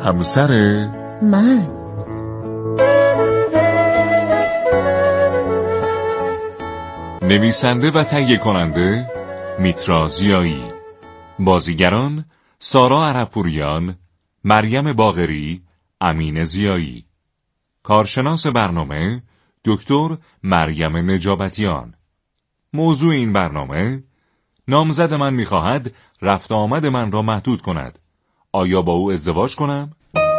همسر من. نویسنده و تهیه کننده میترا ضیایی. بازیگران سارا عرب‌پوریان، مریم باقری، امین ضیایی. کارشناس برنامه دکتر مریم نجابتیان. موضوع این برنامه: نامزد من می‌خواهد رفت آمد من را محدود کند. آیا با او ازدواج کنم؟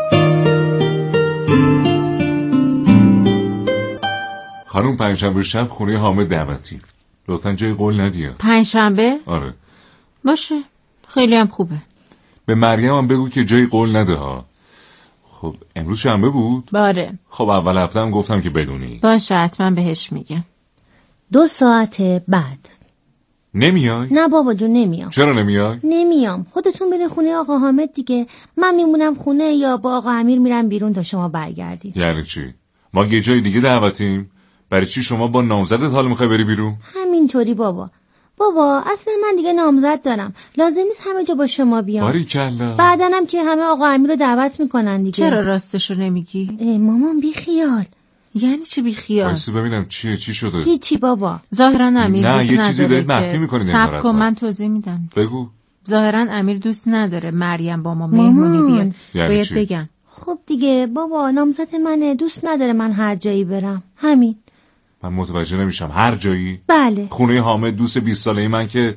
خانم پنجشنبه شب خونه حامد دعوتی. لطفاً جای قول ندیا. پنجشنبه؟ آره. باشه. خیلی هم خوبه. به مریم هم بگو که جای قول نده ها. خب امروز شنبه بود؟ باره. خب اول هفته هم گفتم که بدونی. باشه حتما بهش میگم. 2 ساعت بعد. نمیای؟ نه بابا جون نمیام. چرا نمیای؟ نمیام. خودتون برین خونه آقا حامد دیگه. من میمونم خونه یا با آقا امیر میرم بیرون تا شما برگردین. یعنی چی؟ ما یه جای دیگه دعوتیم. برای چی شما با نامزدت حالا میخوای بری بیرون؟ همینطوری بابا اصلا من دیگه نامزد دارم. لازم نیست همه جا با شما بیام. باریکلا. بعدنم که همه آقا امیر رو دعوت میکنن دیگه. چرا راستشو نمیگی؟ مامان بی خیال. یعنی چی بی خیال؟ وایسی ببینم چی شده. هیچی بابا. ظاهرا امیر دوست نداره. نه یه چیزی دارید مخفی میکنید. صبر کن من توضیح میدم. بگو. ظاهرا امیر دوست نداره مریم با ما مهمونی بیاد. باید بگم. خب دیگه بابا نامزد منه، دوست نداره من هر جایی برم. همین. من متوجه نمیشم. هر جایی؟ بله. خونه حامد دوست 20 ساله‌ای من که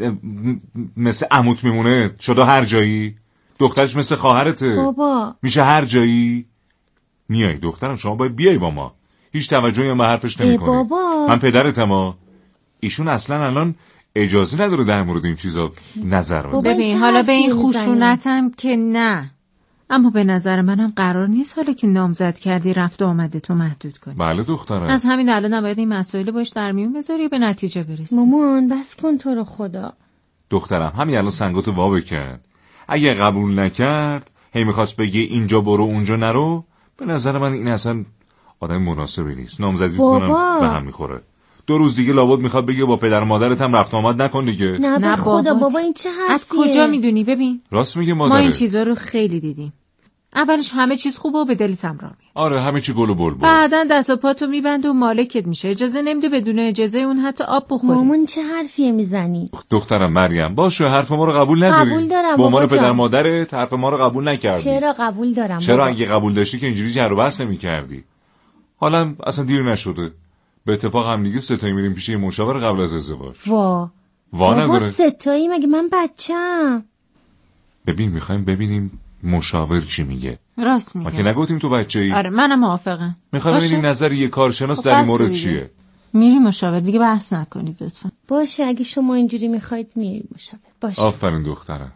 مثل عموت میمونه شده هر جایی؟ دخترش مثل خواهرته. بابا میشه هر جایی؟ میای دخترم شما باید بیای با ما. هیچ توجهی هم به حرفش نمی‌کنی. بابا من پدرتم. ایشون اصلا الان اجازه نداره در مورد این چیزا نظر بده. ببین حالا به این خشونتم که نه، اما به نظر منم قرار نیست حالا که نامزد کردی رفت و آمده تو محدود کنی. بله دخترم. از همین الان باید این مسائل باش در میون بذاری و به نتیجه برسی. مامان بس کن تو رو خدا. دخترم همین الان سنگاتو وا بکن. اگه قبول نکرد هی میخواست بگه اینجا برو اونجا نرو، به نظر من این اصلا آدم مناسبی نیست. نامزدی کنم به هم میخوره. 2 روز دیگه لابد میخواد بگه با پدر مادرت هم رفت آمد نکن دیگه. نه خدا بابا این چه حرفیه؟ از کجا میدونی؟ ببین راست میگه مادره. ما این چیزا رو خیلی دیدیم. اولش همه چیز خوبه و به دلت هم راه میاد. آره همه چی گل و بلبل. بعدن دست و پاتو میبنده و مالکت میشه. اجازه نمیده بدون اجازه اون حتی آب بخوری. مامان چه حرفیه میزنی؟ دخترم مریم باشه حرف ما رو قبول نداری. قبول دارم با عنوان پدر مادرت حرف ما رو قبول نکردی. چرا قبول دارم؟ چرا اگه قبول داشتی که اینجوری جر و بحث نمی‌کردی؟ حالا اصلا دیر نشده. به اتفاق هم دیگه 3 تایی میریم پیش یه مشاور قبل از ازدواج. وا نداره. 3 تایی مگه من بچه‌ام؟ میخوایم ببینیم مشاور چی میگه. راست میگه. ما که نگفتیم تو بچه‌ای. آره منم موافقم. میخوایم ببینیم نظر یه کارشناس در این مورد چیه. میری مشاور دیگه بحث نکنید لطفا. باشه اگه شما اینجوری میخواید میری مشاور. باشه. آفرین دخترم.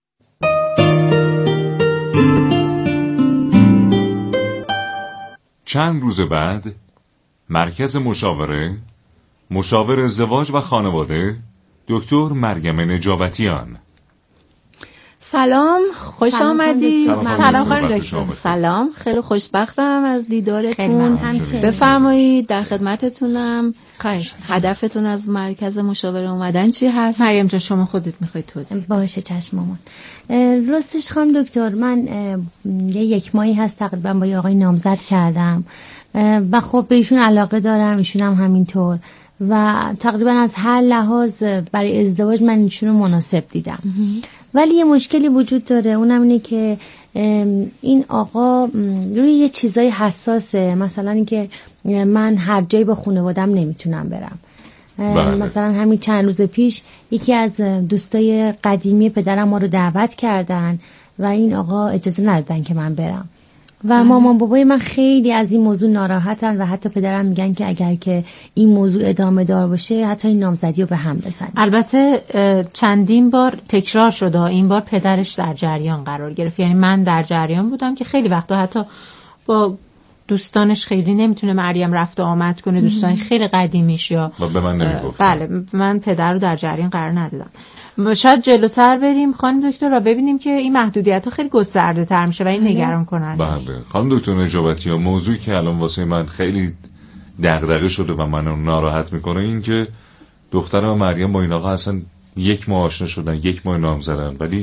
چند روز بعد مرکز مشاور ازدواج و خانواده دکتر مریم نجابتیان. سلام، خوش آمدید. سلام خانم دکتر. سلام، خیلی خوشبختم از دیدارتون. همچنین. بفرمایید در خدمتتونم. هدفتون از مرکز مشاوره اومدن چی هست؟ مریم جان شما خودت میخوای توضیح؟ باشه چشم مامان. راستش خانم دکتر من یک ماهی هست تقریبا با آقای نامزد کردم و خب به ایشون علاقه دارم، ایشون هم همینطور و تقریبا از هر لحاظ برای ازدواج من ایشون رو مناسب دیدم. ولی یه مشکلی وجود داره، اونم اینه که این آقا روی یه چیزای حساسه، مثلا اینکه من هر جایی با خانواده‌ام نمیتونم برم. مثلا همین چند روز پیش یکی از دوستای قدیمی پدرم ما رو دعوت کردن و این آقا اجازه ندادن که من برم و مامان بابای من خیلی از این موضوع ناراحتن و حتی پدرم میگن که اگر که این موضوع ادامه دار باشه حتی این نامزدی رو به هم بزنیم. البته چندین بار تکرار شده، این بار پدرش در جریان قرار گرفت، یعنی من در جریان بودم که خیلی وقتا حتی با دوستانش خیلی نمیتونه مریم رفت و آمد کنه، دوستان خیلی قدیمیش یا به من نمیگفت. بله من پدر رو در جریان قرار ندادم. شاید جلوتر بریم خانم دکتر و ببینیم که این محدودیت‌ها خیلی گسترده تر میشه و این نگران کننده است. بله خانم دکتر نجابتی، موضوعی که الان واسه من خیلی دغدغه شده و منو ناراحت میکنه این که دخترم و مریم با این آقا اصلا 1 ماه آشنا شدن، 1 ماه نام زدن، ولی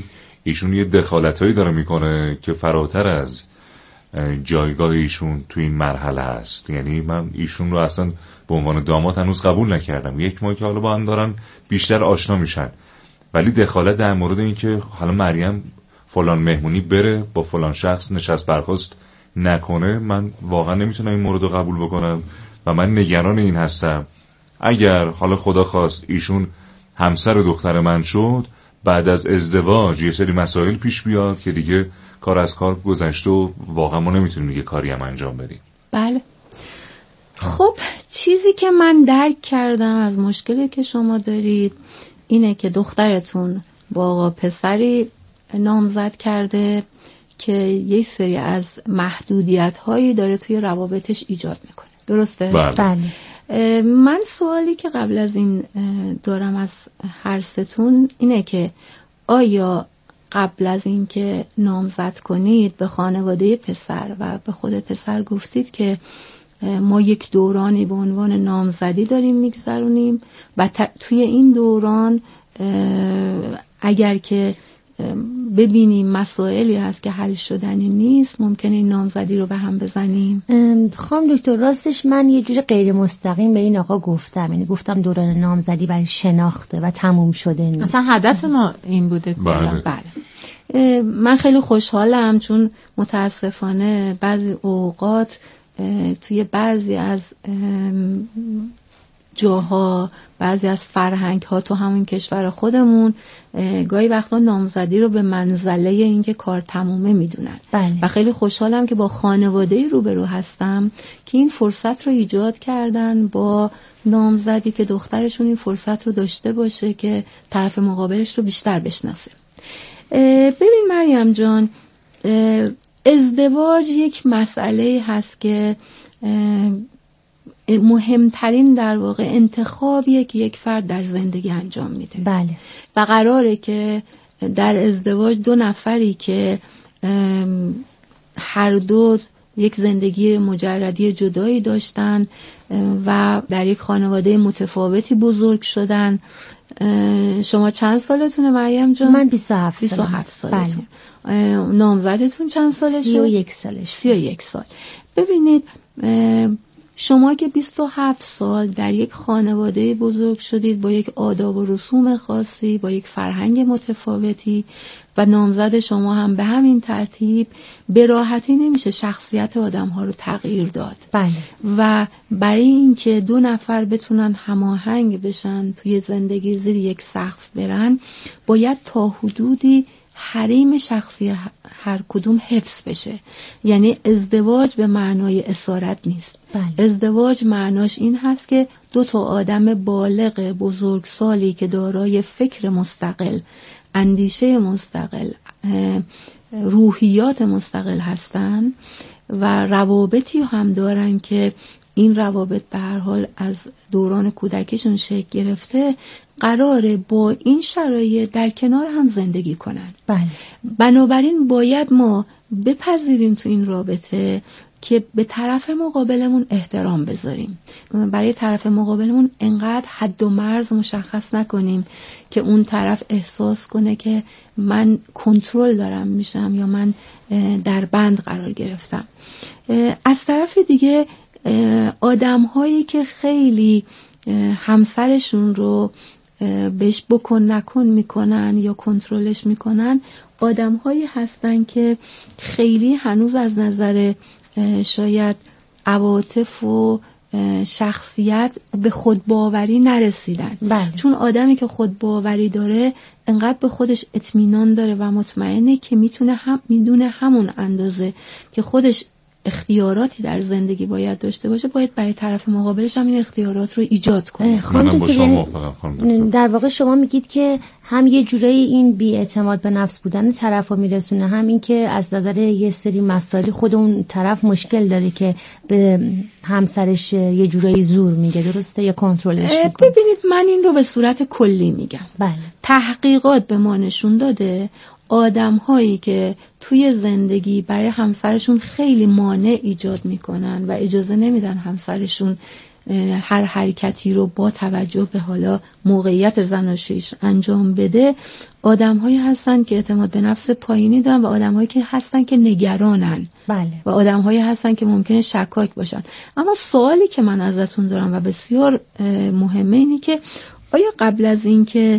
ایشون یه دخالتایی داره میکنه که فراتر از جایگاه ایشون تو این مرحله است. یعنی من ایشون رو اصلا به عنوان داماد هنوز قبول نکردم. 1 ماه که حالا با هم دارن بیشتر آشنا میشن، ولی دخالت در مورد این که حالا مریم فلان مهمونی بره با فلان شخص نشست برخاست نکنه، من واقعا نمیتونم این مورد رو قبول بکنم و من نگران این هستم اگر حالا خدا خواست ایشون همسر دختر من شد، بعد از ازدواج یه سری مسائل پیش بیاد که دیگه کار از کار گذشته و واقعا ما نمیتونیم دیگه کاری هم انجام بدیم. بله. خب چیزی که من درک کردم از مشکلی که شما دارید اینه که دخترتون با آقا پسری نامزد کرده که یه سری از محدودیت هایی داره توی روابطش ایجاد میکنه. درسته؟ بله. من سوالی که قبل از این دارم از هر ستون اینه که آیا قبل از این که نامزد کنید به خانواده پسر و به خود پسر گفتید که ما یک دورانی به عنوان نامزدی داریم میگذرونیم و توی این دوران اگر که ببینیم مسائلی هست که حل شدنی نیست ممکنه این نامزدی رو به هم بزنیم؟ خانم دکتر راستش من یه جوری غیر مستقیم به این آقا گفتم، یعنی گفتم دوران نامزدی برای شناخته و تموم شده نیست. اصلا هدف ما این بوده. بله. من خیلی خوشحالم چون متاسفانه بعضی اوقات توی بعضی از جاها، بعضی از فرهنگ ها تو همون کشور خودمون گاهی وقتا نامزدی رو به منزله اینکه کار تمومه میدونن. بله. و خیلی خوشحالم که با خانواده روبرو هستم که این فرصت رو ایجاد کردن با نامزدی که دخترشون این فرصت رو داشته باشه که طرف مقابلش رو بیشتر بشناسه. ببین مریم جان، ازدواج یک مسئله هست که مهمترین در واقع انتخابیه که یک فرد در زندگی انجام میده. بله. و قراره که در ازدواج 2 نفری که هر دو یک زندگی مجردی جدایی داشتن و در یک خانواده متفاوتی بزرگ شدن. شما چند سالتونه مریم جان؟ من 27 سالتون. بله. نامزدتون چند سالشه؟ 31 سالش. 31 سال. ببینید شما که 27 سال در یک خانواده بزرگ شدید با یک آداب و رسوم خاصی، با یک فرهنگ متفاوتی و نامزد شما هم به همین ترتیب، به راحتی نمیشه شخصیت آدم ها رو تغییر داد. بله. و برای اینکه 2 نفر بتونن هماهنگ بشن توی زندگی زیر یک سقف برن، باید تا حدودی حریم شخصی هر کدوم حفظ بشه. یعنی ازدواج به معنای اسارت نیست. بله. ازدواج معناش این هست که 2 آدم بالغ بزرگسالی که دارای فکر مستقل، اندیشه مستقل، روحیات مستقل هستن و روابطی هم دارن که این روابط به هر حال از دوران کودکیشون شکل گرفته، قراره با این شرایط در کنار هم زندگی کنن. بله. بنابراین باید ما بپذیریم تو این رابطه که به طرف مقابلمون احترام بذاریم. برای طرف مقابلمون انقدر حد و مرز مشخص نکنیم که اون طرف احساس کنه که من کنترل دارم میشم یا من در بند قرار گرفتم. از طرف دیگه آدم هایی که خیلی همسرشون رو بهش بکن نکن میکنن یا کنترلش میکنن، آدم هایی هستن که خیلی هنوز از نظر شاید عواطف و شخصیت به خودباوری نرسیدن. بله. چون آدمی که خودباوری داره انقدر به خودش اطمینان داره و مطمئنه که میدونه همون اندازه که خودش اختیاراتی در زندگی باید داشته باشه، باید برای طرف مقابلش هم این اختیارات رو ایجاد کنه. منم با شما موافقم. در واقع شما میگید که هم یه جورایی این بی‌اعتماد به نفس بودن طرفو میرسونه، هم این که از نظر یه سری مسائلی خود اون طرف مشکل داره که به همسرش یه جورایی زور میگه، درسته، یا کنترلش میکنه. ببینید من این رو به صورت کلی میگم. بله. تحقیقات به ما نشون داده آدم هایی که توی زندگی برای همسرشون خیلی مانع ایجاد میکنن و اجازه نمیدن همسرشون هر حرکتی رو با توجه به حالا موقعیت زناشوییش انجام بده، آدم‌هایی هستن که اعتماد به نفس پایینی دارن و آدم‌هایی که هستن که نگرانن. بله. و آدم‌هایی هستن که ممکنه شکاک باشن. اما سوالی که من ازتون دارم و بسیار مهمه اینه که آیا قبل از این که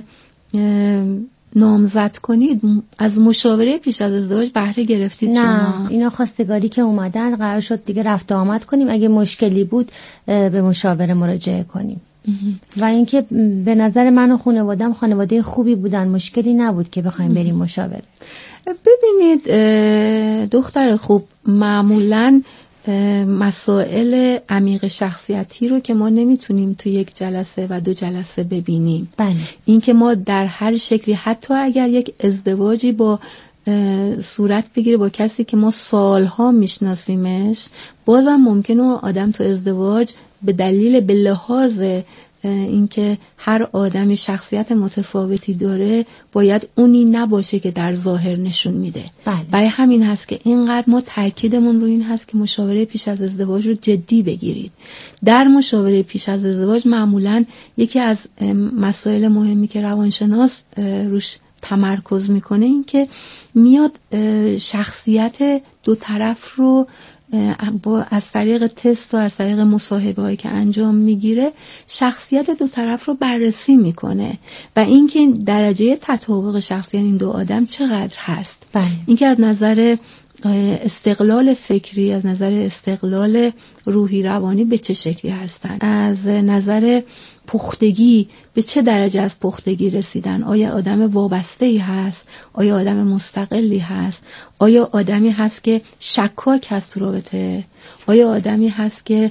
نامزد کنید از مشاوره پیش از ازدواج بهره گرفتید؟ نه، اینا خواستگاری که اومدن قرار شد دیگه رفت آمد کنیم، اگه مشکلی بود به مشاوره مراجعه کنیم. و اینکه به نظر من و خانواده‌ام خانواده خوبی بودن، مشکلی نبود که بخوایم بریم مشاوره. ببینید دختر خوب، معمولاً مسائل عمیق شخصیتی رو که ما نمیتونیم تو یک جلسه و 2 جلسه ببینیم. بله. این که ما در هر شکلی، حتی اگر یک ازدواجی با صورت بگیره با کسی که ما سالها میشناسیمش، بازم ممکنه آدم تو ازدواج به دلیل به لحاظ اینکه هر آدمی شخصیت متفاوتی داره باید اونی نباشه که در ظاهر نشون میده. بله. برای همین هست که اینقدر ما تاکیدمون رو این هست که مشاوره پیش از ازدواج رو جدی بگیرید. در مشاوره پیش از ازدواج معمولاً یکی از مسائل مهمی که روانشناس روش تمرکز میکنه این که میاد شخصیت دو طرف رو از طریق تست و از طریق مصاحبه‌هایی که انجام میگیره شخصیت دو طرف رو بررسی میکنه و اینکه درجه تطابق شخصیت این دو آدم چقدر هست. بله. اینکه از نظر استقلال فکری، از نظر استقلال روحی روانی به چه شکلی هستن، از نظر پختگی به چه درجه از پختگی رسیدن، آیا آدم وابسته‌ای هست، آیا آدم مستقلی هست، آیا آدمی هست که شکاک هست تو رابطه، آیا آدمی هست که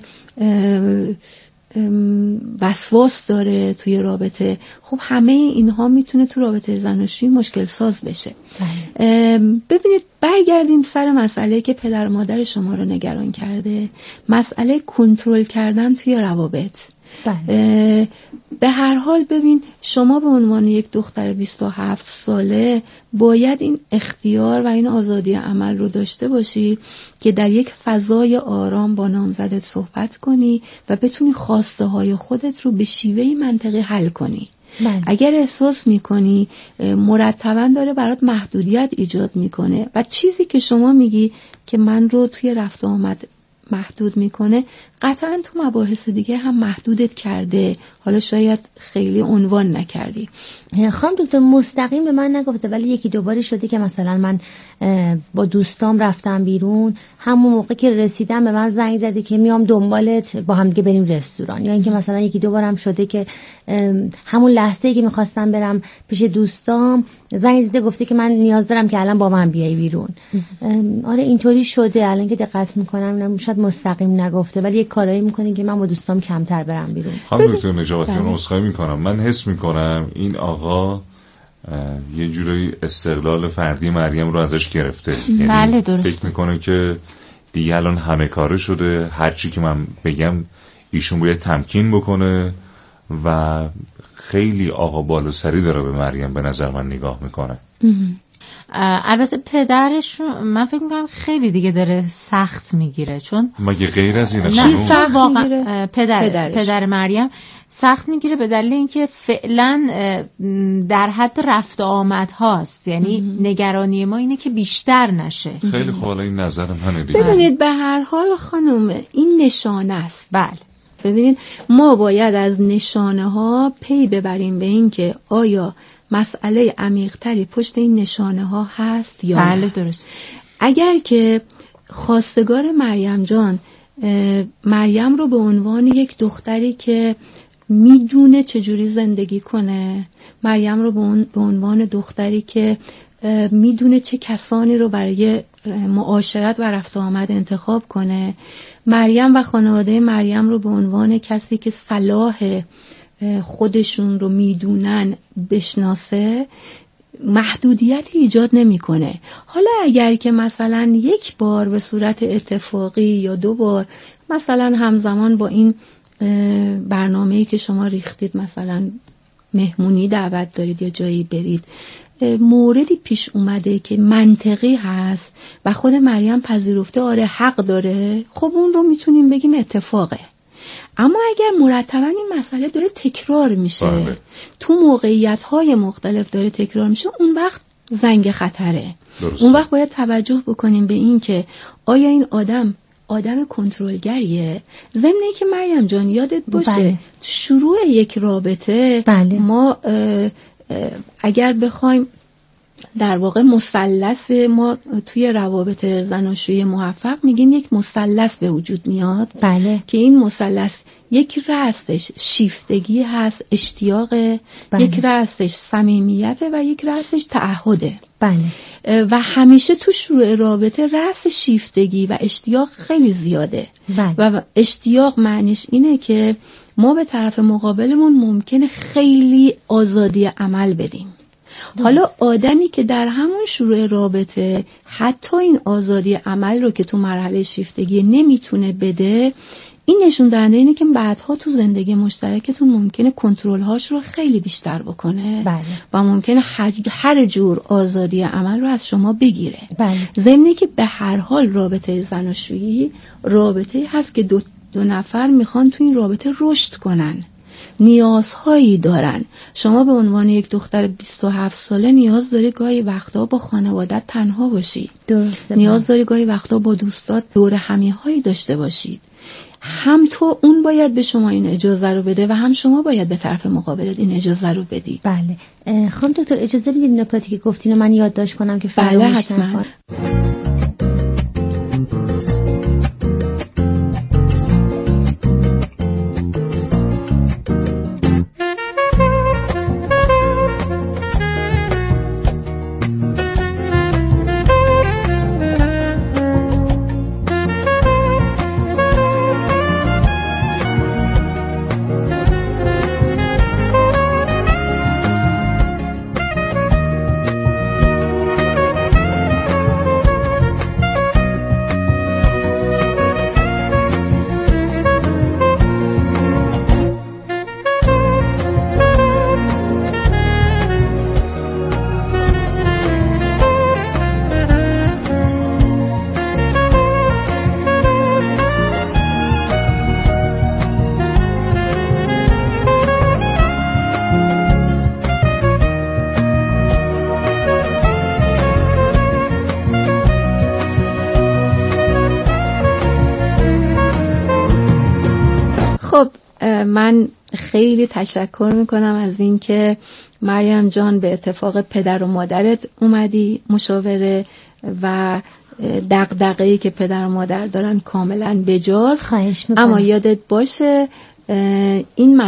وسواس داره توی رابطه. خب همه اینها میتونه تو رابطه زناشویی مشکل ساز بشه. ببینید برگردیم سر مسئله که پدر و مادر شما رو نگران کرده، مسئله کنترل کردن توی روابط. به هر حال ببین شما به عنوان یک دختر 27 ساله باید این اختیار و این آزادی عمل رو داشته باشی که در یک فضای آرام با نامزدت صحبت کنی و بتونی خواسته های خودت رو به شیوهی منطقی حل کنی. اگر احساس میکنی مرتباً داره برات محدودیت ایجاد میکنه و چیزی که شما میگی که من رو توی رفت و آمد محدود میکنه، قطعاً تو مباحث دیگه هم محدودت کرده، حالا شاید خیلی عنوان نکردی. خانم دکتر مستقیم به من نگفته ولی یکی دوباره شده که مثلا من با دوستام رفتم بیرون، همون موقع که رسیدم به من زنگ زده که میام دنبالت با هم دیگه بریم رستوران، یا اینکه مثلا یکی دوبارم شده که همون لحظه‌ای که میخواستم برم پیش دوستام زنگ زده گفته که من نیاز دارم که الان با من بیای بیرون. آره اینطوری شده. الان که دقت میکنم شاید مستقیم نگفته ولی یک کارایی میکنه که من با دوستام کمتر برم بیرون. خانم دکتر نجابتی عذرخواهی میکنم، من حس میکنم این آقا یه جوری استقلال فردی مریم رو ازش گرفته. بله درست. فکر میکنه که دیگه الان همه کاره شده، هر چی که من بگم ایشون باید تمکین بکنه و خیلی آقا بالا سری داره به مریم به نظر من نگاه میکنه. البته پدرشون من فکر میکنم خیلی دیگه داره سخت میگیره، چون مگه غیر از اینه چی سخت میگیره؟ پدر مریم سخت میگیره به دلیل اینکه فعلا در حد رفت آمد هاست، یعنی نگرانی ما اینه که بیشتر نشه. خیلی خوب، این نظر منه دیگه. ببینید به هر حال خانم این نشانه است. بله ببینید ما باید از نشانه ها پی ببریم به این که آیا مسئله عمیق‌تری پشت این نشانه ها هست یا بله نه. درست. اگر که خواستگار مریم جان مریم رو به عنوان یک دختری که میدونه چجوری زندگی کنه، مریم رو به عنوان دختری که میدونه چه کسانی رو برای معاشرت و رفت و آمد انتخاب کنه، مریم و خانواده مریم رو به عنوان کسی که صلاح خودشون رو میدونن بشناسه، محدودیتی ایجاد نمیکنه. حالا اگر که مثلا یک بار به صورت اتفاقی یا 2 بار مثلا همزمان با این برنامه‌ای که شما ریختید مثلا مهمونی دعوت دارید یا جایی برید، موردی پیش اومده که منطقی هست و خود مریم پذیرفته آره حق داره، خب اون رو میتونیم بگیم اتفاقه. اما اگر مرتبا این مسئله داره تکرار میشه، تو موقعیت‌های مختلف داره تکرار میشه، اون وقت زنگ خطره. اون وقت باید توجه بکنیم به این که آیا این آدم کنترلگریه. ضمن اینکه مریم جان یادت باشه شروع یک رابطه ما اگر بخوایم در واقع مثلث ما توی روابط زناشویی موفق میگیم یک مثلث به وجود میاد که این مثلث یک رأسش شیفتگی هست، اشتیاق، یک رأسش صمیمیت و یک رأسش تعهده. و همیشه تو شروع رابطه رأس شیفتگی و اشتیاق خیلی زیاده. و اشتیاق معنیش اینه که ما به طرف مقابلمون ممکنه خیلی آزادی عمل بدیم. حالا آدمی که در همون شروع رابطه حتی این آزادی عمل رو که تو مرحله شیفتگی نمیتونه بده، این نشون دهنده اینه که بعدها تو زندگی مشترکتون ممکنه کنترل هاش رو خیلی بیشتر بکنه و ممکنه هر جور آزادی عمل رو از شما بگیره. ضمن که به هر حال رابطه زناشویی رابطه هست که دو نفر میخوان تو این رابطه رشد کنن، نیازهایی دارن. شما به عنوان یک دختر 27 ساله نیاز داری گاهی وقتا با خانوادت تنها باشی. درسته. نیاز داری گاهی وقتا با دوستات دور همیهایی داشته باشید. هم تو اون باید به شما این اجازه رو بده و هم شما باید به طرف مقابلت این اجازه رو بدی. خانم دکتر اجازه بدید نکاتی که گفتین رو من یادداشت کنم که فراموش نکنم. من خیلی تشکر میکنم از این که مریم جان به اتفاق پدر و مادرت اومدی مشاوره و دغدغه‌ای که پدر و مادر دارن کاملا بجاست. خواهش میکنم. اما یادت باشه این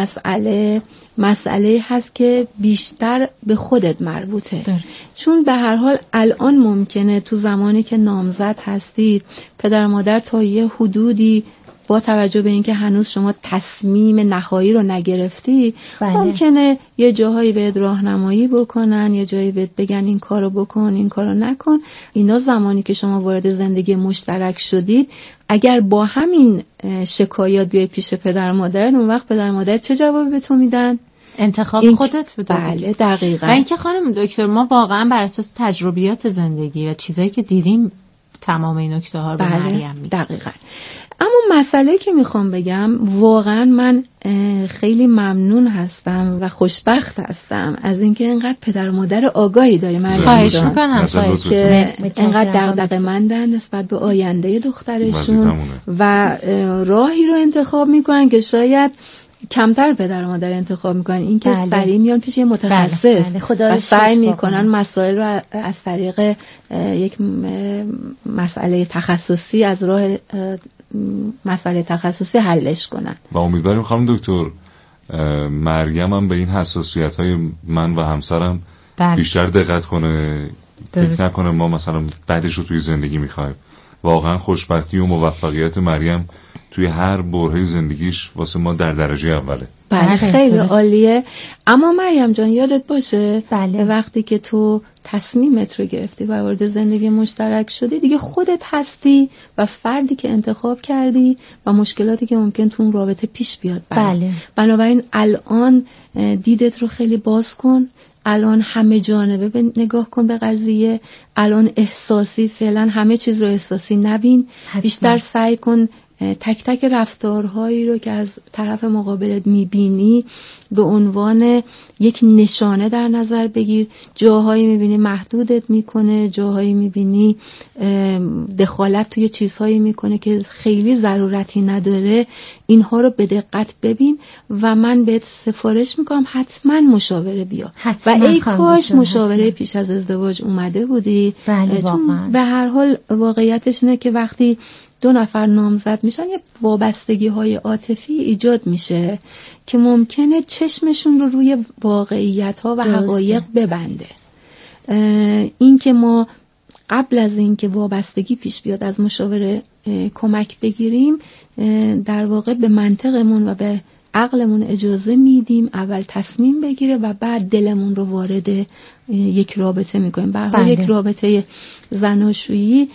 مسئله هست که بیشتر به خودت مربوطه. درست. چون به هر حال الان ممکنه تو زمانی که نامزد هستید پدر و مادر تا یه حدودی با توجه به اینکه هنوز شما تصمیم نهایی رو نگرفتی ممکنه یه جاهایی بهت راهنمایی بکنن، یه جایی بهت بگن این کارو بکن، این کارو نکن. اینا زمانی که شما وارد زندگی مشترک شدید اگر با همین شکایات بیای پیش پدر و مادرت، اون وقت پدر و مادرت چه جوابی به تو میدن؟ انتخاب خودت بده. بله دقیقاً. و اینکه خانم دکتر ما واقعا بر اساس تجربیات زندگی و چیزایی که دیدیم تمام این نکته ها رو به مریم میگیم. دقیقاً. اما مسئله که میخوام بگم واقعا من خیلی ممنون هستم و خوشبخت هستم از اینکه اینقدر پدر و مادر آگاهی داریم. خواهش میکنم که اینقدر دغدغه‌مندن نسبت به آینده دخترشون و راهی رو انتخاب میکنن که شاید کمتر پدر و مادر انتخاب میکنن. این که سریع میان پیش یه متخصص و سعی میکنن مسائل رو از طریق یک مسئله تخصصی از راه مسئله تخصصی حلش کنن. و امیدواریم خانم دکتر مریم هم به این حساسیت‌های من و همسرم بیشتر دقت کنه. فکر نکنه ما مثلا بعدش رو توی زندگی میخوایم. واقعا خوشبختی و موفقیت مریم توی هر برهه زندگیش واسه ما در درجه اوله. بله خیلی عالیه. اما مریم جان یادت باشه وقتی که تو تصمیمت رو گرفتی و وارد زندگی مشترک شدی دیگه خودت هستی و فردی که انتخاب کردی و مشکلاتی که ممکن تو اون رابطه پیش بیاد. بنابراین الان دیدت رو خیلی باز کن، الان همه جانبه نگاه کن به قضیه، الان احساسی فعلا همه چیز رو احساسی نبین، بیشتر سعی کن تک تک رفتارهایی رو که از طرف مقابلت میبینی به عنوان یک نشانه در نظر بگیر. جاهایی میبینی محدودت میکنه، جاهایی میبینی دخالت توی چیزهایی میکنه که خیلی ضرورتی نداره، اینها رو به دقت ببین و من بهت سفارش میکنم حتما مشاوره بیا. و ای کاش مشاوره پیش از ازدواج اومده بودی. بله چون به هر حال واقعیتش اینه که وقتی 2 نفر نامزد میشن یه وابستگی های عاطفی ایجاد میشه که ممکنه چشمشون رو روی واقعیت ها و حقایق ببنده. این که ما قبل از این که وابستگی پیش بیاد از مشاوره کمک بگیریم، در واقع به منطقمون و به عقلمون اجازه میدیم اول تصمیم بگیره و بعد دلمون رو وارد یک رابطه میکنیم. به هر حال یک رابطه زناشویی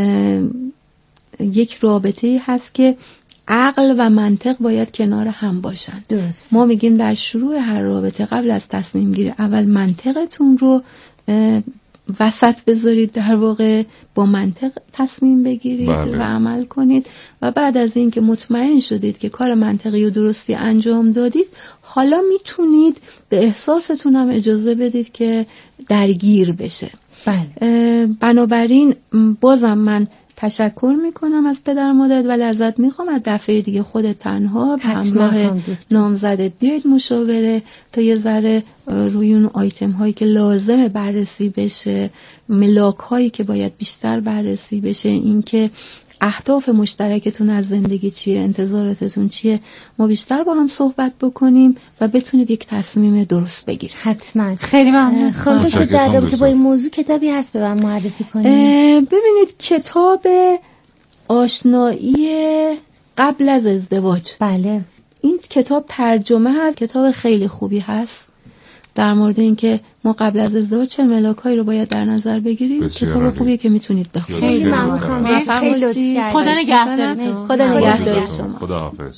یک رابطه‌ای هست که عقل و منطق باید کنار هم باشن. درست. ما میگیم در شروع هر رابطه قبل از تصمیم گیری اول منطقتون رو وسط بذارید، در واقع با منطق تصمیم بگیرید و عمل کنید و بعد از این که مطمئن شدید که کار منطقی و درستی انجام دادید، حالا میتونید به احساستون هم اجازه بدید که درگیر بشه. بنابراین بازم من تشکر میکنم از پدر مادرت و لذت میخوام از دفعه دیگه خودت تنها به همراه نامزدت بیاید مشاوره تا یه ذره روی اون آیتم هایی که لازم بررسی بشه، ملاک هایی که باید بیشتر بررسی بشه، این که اهداف مشترکتون از زندگی چیه، انتظاراتتون چیه، ما بیشتر با هم صحبت بکنیم و بتونید یک تصمیم درست بگیرید. حتما. خیلی ممنون. خانم دکتر در رابطه با این موضوع کتابی هست به من معرفی کنید؟ ببینید کتاب آشنایی قبل از ازدواج. بله. این کتاب ترجمه هست، کتاب خیلی خوبی هست در مورد اینکه ما قبل از ازدواج چه ملاکایی رو باید در نظر بگیریم. کتاب خوبیه که میتونید بخونید. خیلی ممنون خانم. خیلی لطف کردید. خدا نگهدارتون. خدا نگهدار شما. خدا حافظ.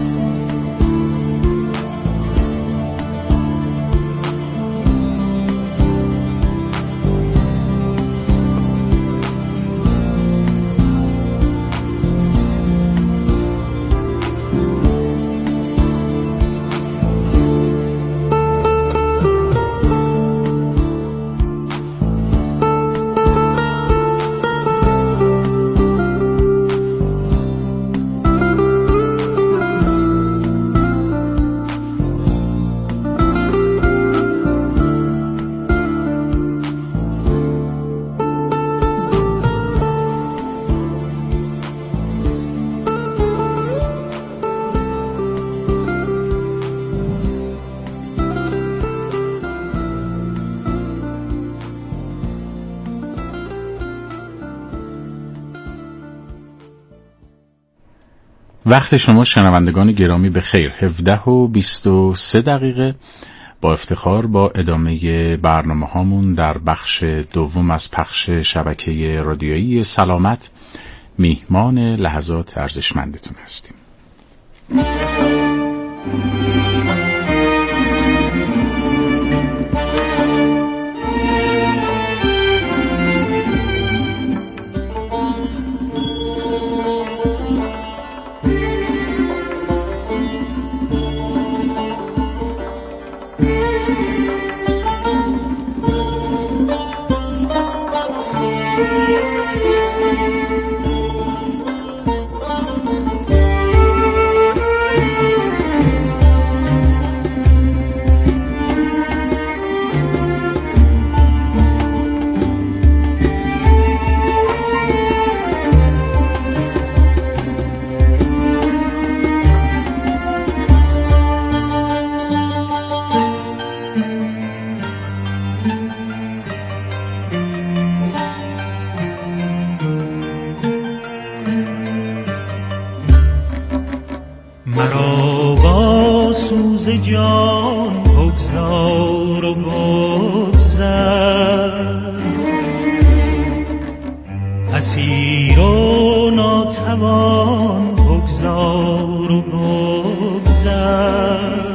وقت شما شنوندگان گرامی به خیر. 17:23 با افتخار با ادامه برنامه هامون در بخش دوم از پخش شبکه رادیویی سلامت میهمان لحظات ارزشمندتون هستیم. مرا با سوز جان بگذار و بگذر، اسیر و ناتوان بگذار و بگذر.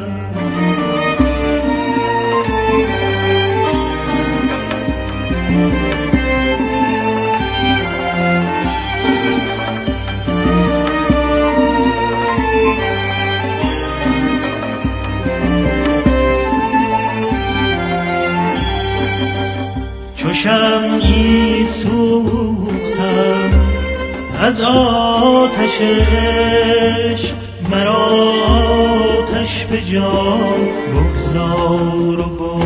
چو شمعی سوختم از آتش عشق، مرا آتش به جان بگذار و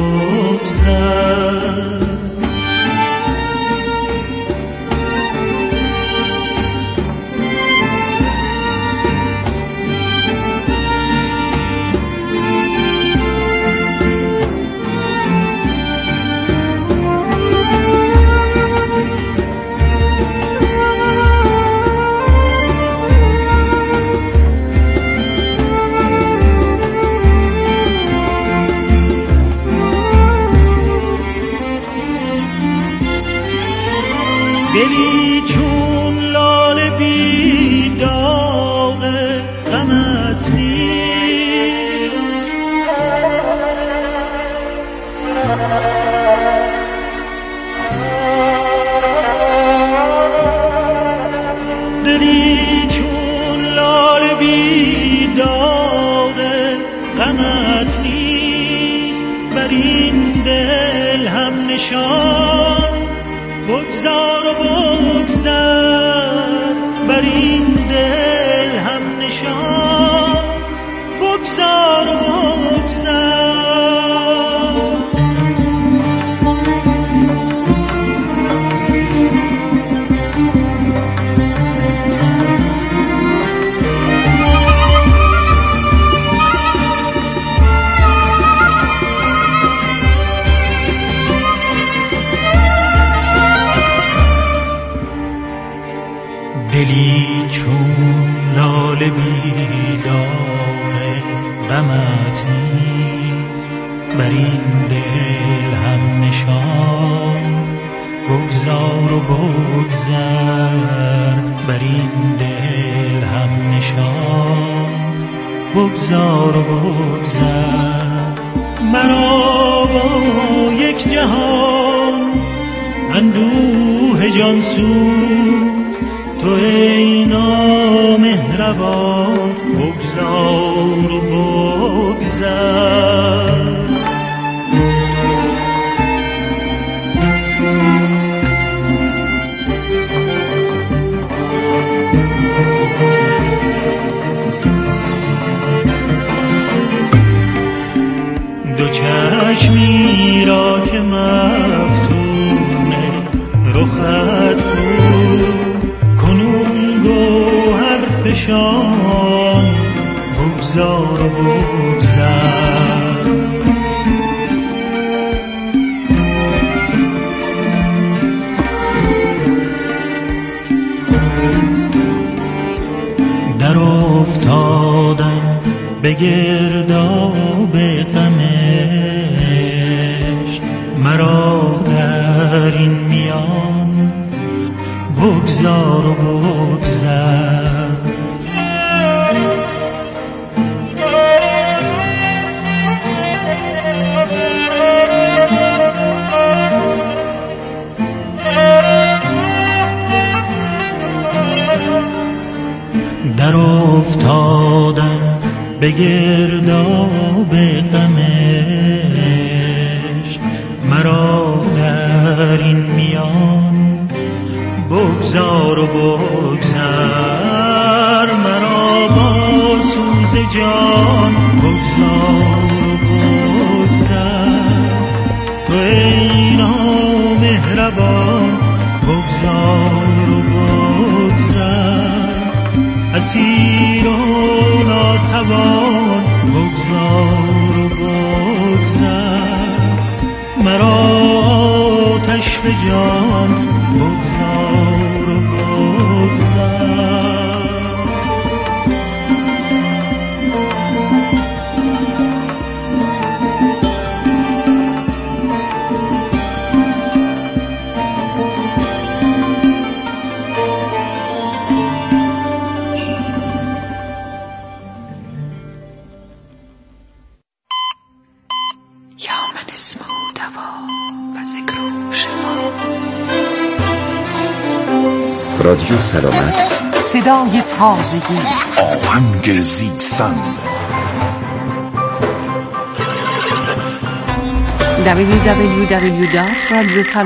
بگذر. دلی چون لاله بی داغ غمت نیست، دلی چون لاله بی داغ غمت نیست، بر این دل هم نشان بگذار و بگذر، بر این دل هم نشان بگذار و بگذر. دلی چون لاله بی داغ غمت نیست، بر این دل هم نشان بگذار و بگذر، بر این دل هم نشان بگذار و بگذر. مرا با یک جهان اندوه جان سوز، تو ای نامهربان بگذار و بگذر. دو چشمی را که مفتونه رخت بود، کنون گوهر فشان بگذار و بگذر. در افتادم به گرداب غم عشق، مرا در این میان بگذار و بگذر. در افتادم به گرداب غم عشق، مرا در این میان بگذار و بگذر. مرا با سوز جان بگذار و بگذر، تو ای نامهربان بگذار و بگذر. اسیر و ناتوان بگذار و بگذر، مرا آتش به جان بگذار و بگذر. رادیو سلامت، صدای تازگی، آهنگ زیستن. www.radiosalam